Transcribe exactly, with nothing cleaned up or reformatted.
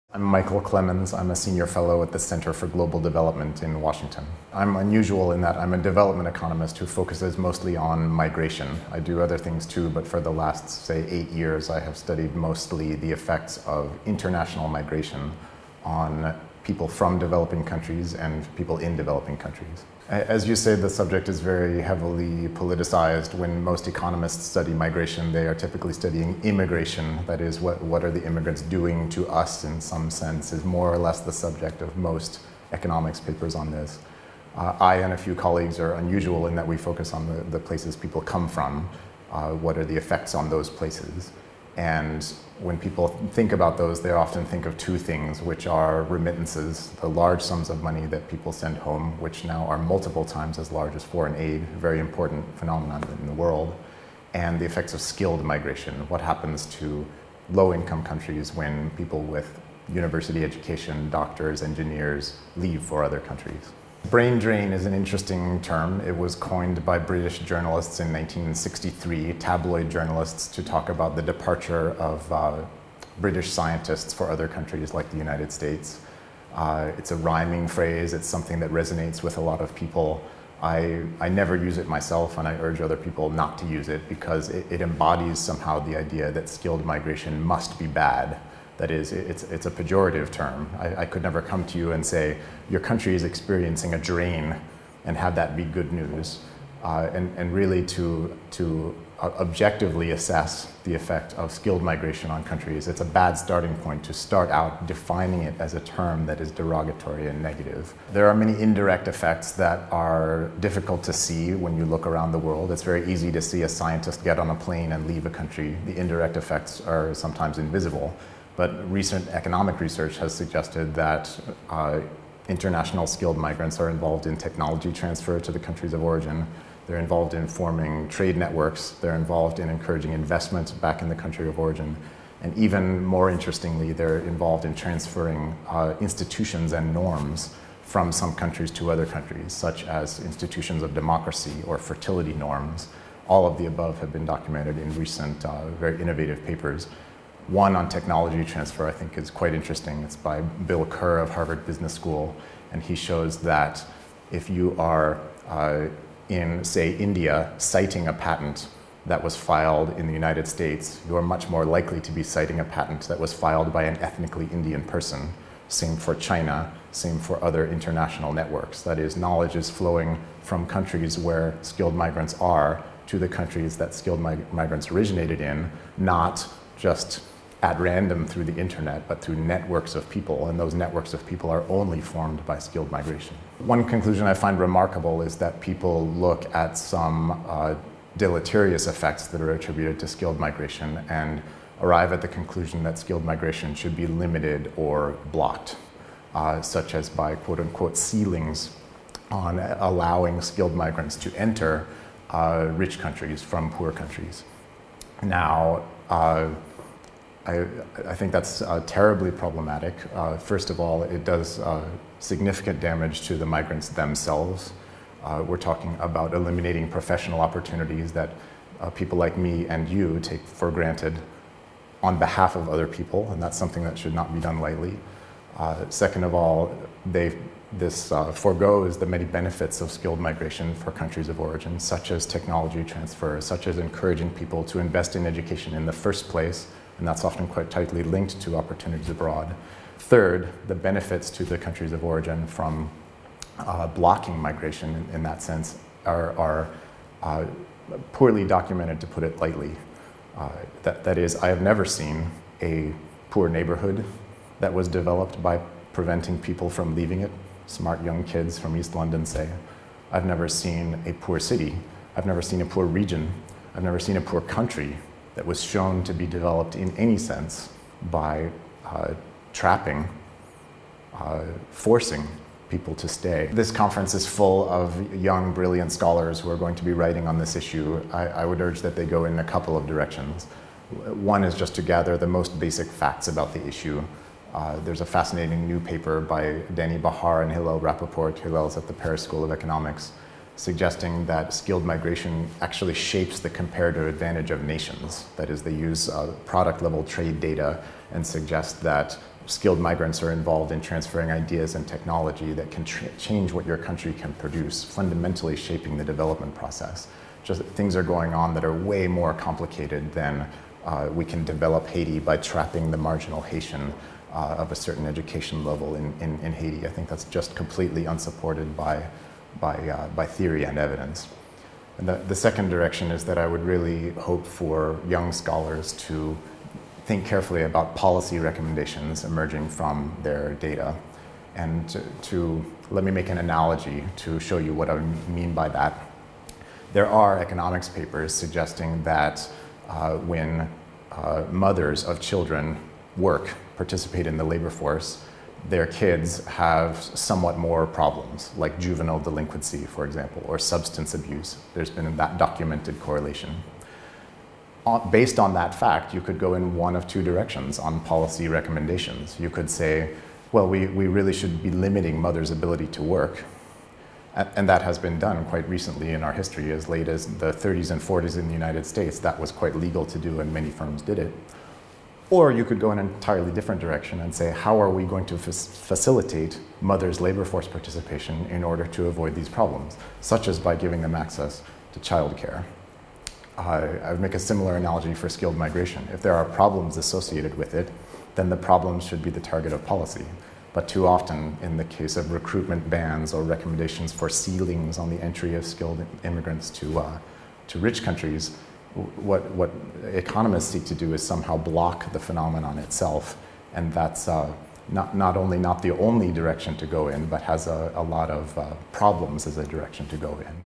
I'm Michael Clemens. I'm a senior fellow at the Center for Global Development in Washington. I'm unusual in that I'm a development economist who focuses mostly on migration. I do other things too, but for the last, say, eight years, I have studied mostly the effects of international migration on people from developing countries and people in developing countries. As you say, the subject is very heavily politicized. When most economists study migration, they are typically studying immigration. That is, what, what are the immigrants doing to us in some sense, is more or less the subject of most economics papers on this. Uh, I and a few colleagues are unusual in that we focus on the, the places people come from. Uh, what are the effects on those places? And when people think about those, they often think of two things, which are remittances, the large sums of money that people send home, which now are multiple times as large as foreign aid, a very important phenomenon in the world, and the effects of skilled migration. What happens to low-income countries when people with university education, doctors, engineers, leave for other countries? Brain drain is an interesting term. It was coined by British journalists in nineteen sixty-three, tabloid journalists, to talk about the departure of uh, British scientists for other countries like the United States. Uh, it's a rhyming phrase. It's something that resonates with a lot of people. I, I never use it myself, and I urge other people not to use it because it, it embodies somehow the idea that skilled migration must be bad. That is, it's, it's a pejorative term. I, I could never come to you and say, your country is experiencing a drain, and have that be good news. Uh, and, and really to, to uh, objectively assess the effect of skilled migration on countries, it's a bad starting point to start out defining it as a term that is derogatory and negative. There are many indirect effects that are difficult to see when you look around the world. It's very easy to see a scientist get on a plane and leave a country. The indirect effects are sometimes invisible. But recent economic research has suggested that uh, international skilled migrants are involved in technology transfer to the countries of origin. They're involved in forming trade networks. They're involved in encouraging investment back in the country of origin. And even more interestingly, they're involved in transferring uh, institutions and norms from some countries to other countries, such as institutions of democracy or fertility norms. All of the above have been documented in recent, uh, very innovative papers. One on technology transfer I think is quite interesting. It's by Bill Kerr of Harvard Business School, and he shows that if you are uh, in, say, India, citing a patent that was filed in the United States, you are much more likely to be citing a patent that was filed by an ethnically Indian person. Same for China, same for other international networks. That is, knowledge is flowing from countries where skilled migrants are to the countries that skilled mig- migrants originated in, not just at random through the internet, but through networks of people, and those networks of people are only formed by skilled migration. One conclusion I find remarkable is that people look at some uh, deleterious effects that are attributed to skilled migration and arrive at the conclusion that skilled migration should be limited or blocked, uh, such as by quote-unquote ceilings on allowing skilled migrants to enter uh, rich countries from poor countries. Now, uh, I, I think that's uh, terribly problematic. Uh, first of all, it does uh, significant damage to the migrants themselves. Uh, we're talking about eliminating professional opportunities that uh, people like me and you take for granted on behalf of other people, and that's something that should not be done lightly. Uh, second of all, they, this uh, forgoes the many benefits of skilled migration for countries of origin, such as technology transfer, such as encouraging people to invest in education in the first place, and that's often quite tightly linked to opportunities abroad. Third, the benefits to the countries of origin from uh, blocking migration in, in that sense are, are uh, poorly documented, to put it lightly. Uh, that, that is, I have never seen a poor neighborhood that was developed by preventing people from leaving it, smart young kids from East London, say. I've never seen a poor city. I've never seen a poor region. I've never seen a poor country that was shown to be developed in any sense by uh, trapping, uh, forcing people to stay. This conference is full of young, brilliant scholars who are going to be writing on this issue. I, I would urge that they go in a couple of directions. One is just to gather the most basic facts about the issue. Uh, there's a fascinating new paper by Danny Bahar and Hillel Rappaport. Hillel's at the Paris School of Economics, suggesting that skilled migration actually shapes the comparative advantage of nations. That is, they use uh, product-level trade data and suggest that skilled migrants are involved in transferring ideas and technology that can change what your country can produce, fundamentally shaping the development process. Just things are going on that are way more complicated than uh, we can develop Haiti by trapping the marginal Haitian uh, of a certain education level in, in, in Haiti. I think that's just completely unsupported by, by, uh, by theory and evidence. And the, the second direction is that I would really hope for young scholars to think carefully about policy recommendations emerging from their data. And to, to let me make an analogy to show you what I mean by that. There are economics papers suggesting that uh, when uh, mothers of children work, participate in the labor force, their kids have somewhat more problems, like juvenile delinquency, for example, or substance abuse. There's been that documented correlation. Based on that fact, you could go in one of two directions on policy recommendations. You could say, well, we, we really should be limiting mothers' ability to work. And that has been done quite recently in our history. As late as the thirties and forties in the United States, that was quite legal to do, and many firms did it. Or you could go in an entirely different direction and say, how are we going to facilitate mothers' labor force participation in order to avoid these problems, such as by giving them access to childcare? Uh, I would make a similar analogy for skilled migration. If there are problems associated with it, then the problems should be the target of policy. But too often, in the case of recruitment bans or recommendations for ceilings on the entry of skilled immigrants to, uh, to rich countries, what, what economists seek to do is somehow block the phenomenon itself. And that's uh, not, not only not the only direction to go in, but has a, a lot of uh, problems as a direction to go in.